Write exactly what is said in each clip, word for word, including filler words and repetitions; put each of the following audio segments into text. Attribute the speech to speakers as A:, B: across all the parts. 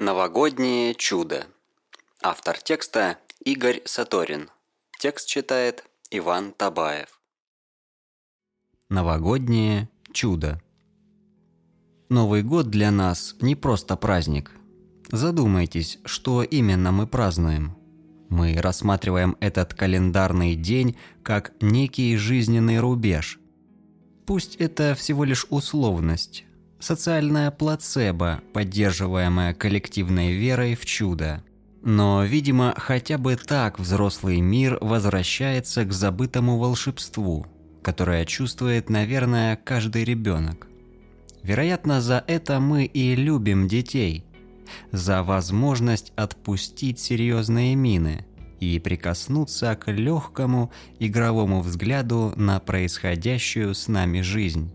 A: Новогоднее чудо. Автор текста Игорь Саторин. Текст читает Иван Табаев. Новогоднее чудо. Новый год для нас не просто праздник. Задумайтесь, что именно мы празднуем. Мы рассматриваем этот календарный день как некий жизненный рубеж. Пусть это всего лишь условность, социальная плацебо, поддерживаемая коллективной верой в чудо. Но, видимо, хотя бы так взрослый мир возвращается к забытому волшебству, которое чувствует, наверное, каждый ребенок. Вероятно, за это мы и любим детей. За возможность отпустить серьезные мины и прикоснуться к легкому игровому взгляду на происходящую с нами жизнь.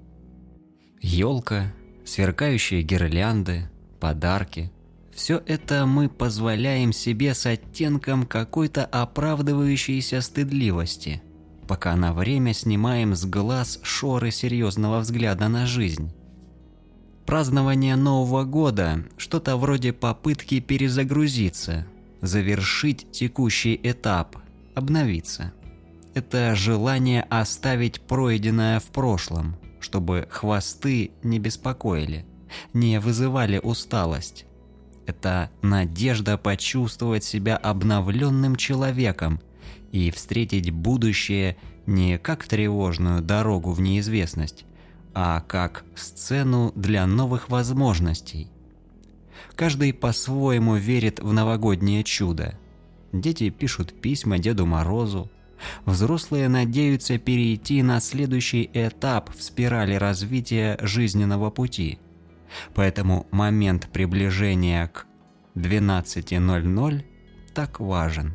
A: Ёлка, сверкающие гирлянды, подарки – все это мы позволяем себе с оттенком какой-то оправдывающейся стыдливости, пока на время снимаем с глаз шоры серьезного взгляда на жизнь. Празднование Нового года – что-то вроде попытки перезагрузиться, завершить текущий этап, обновиться. Это желание оставить пройденное в прошлом, чтобы хвосты не беспокоили, не вызывали усталость. Это надежда почувствовать себя обновленным человеком и встретить будущее не как тревожную дорогу в неизвестность, а как сцену для новых возможностей. Каждый по-своему верит в новогоднее чудо. Дети пишут письма Деду Морозу. Взрослые надеются перейти на следующий этап в спирали развития жизненного пути. Поэтому момент приближения к двенадцати ноль-ноль так важен.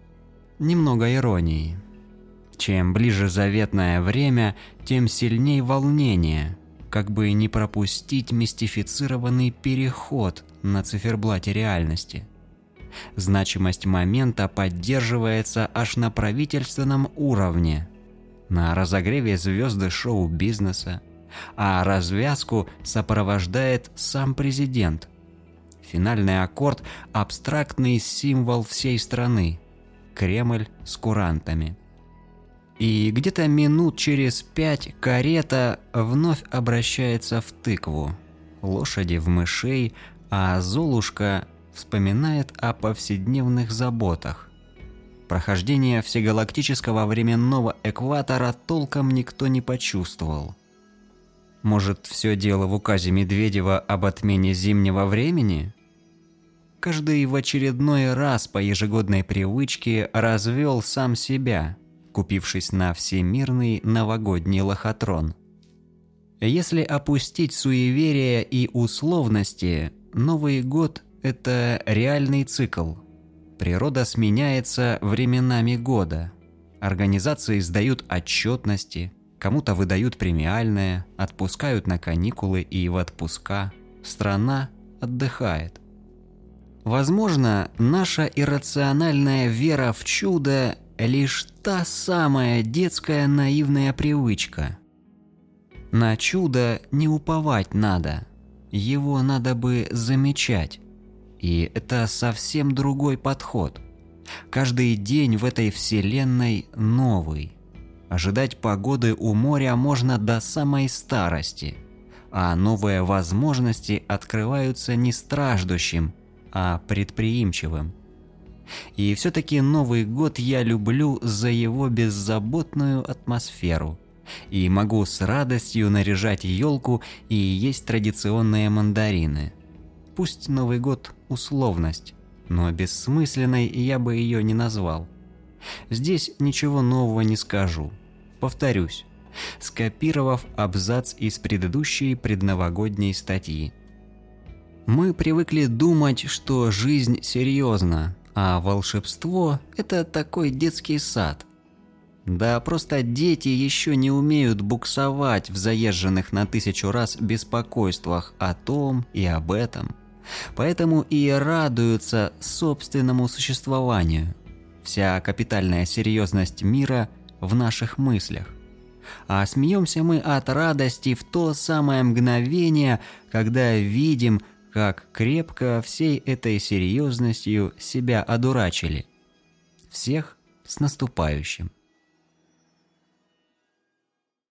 A: Немного иронии. Чем ближе заветное время, тем сильнее волнение, как бы не пропустить мистифицированный переход на циферблате реальности. Значимость момента поддерживается аж на правительственном уровне, на разогреве звезды шоу-бизнеса, а развязку сопровождает сам президент. Финальный аккорд – абстрактный символ всей страны – Кремль с курантами. И где-то минут через пять карета вновь обращается в тыкву, лошади в мышей, а Золушка вспоминает о повседневных заботах. Прохождение всегалактического временного экватора толком никто не почувствовал. Может, все дело в указе Медведева об отмене зимнего времени? Каждый в очередной раз по ежегодной привычке развел сам себя, купившись на всемирный новогодний лохотрон. Если опустить суеверия и условности, Новый год – это реальный цикл. Природа сменяется временами года. Организации сдают отчетности, кому-то выдают премиальные, отпускают на каникулы и в отпуска. Страна отдыхает. Возможно, наша иррациональная вера в чудо – лишь та самая детская наивная привычка. На чудо не уповать надо, его надо бы замечать. И это совсем другой подход. Каждый день в этой вселенной новый. Ожидать погоды у моря можно до самой старости, а новые возможности открываются не страждущим, а предприимчивым. И все-таки Новый год я люблю за его беззаботную атмосферу. И могу с радостью наряжать елку и есть традиционные мандарины. Пусть Новый год – условность, но бессмысленной я бы ее не назвал. Здесь ничего нового не скажу. Повторюсь, скопировав абзац из предыдущей предновогодней статьи. Мы привыкли думать, что жизнь серьезна, а волшебство – это такой детский сад. Да просто дети еще не умеют буксовать в заезженных на тысячу раз беспокойствах о том и об этом. Поэтому и радуются собственному существованию. Вся капитальная серьезность мира в наших мыслях. А смеемся мы от радости в то самое мгновение, когда видим, как крепко всей этой серьезностью себя одурачили. Всех с наступающим!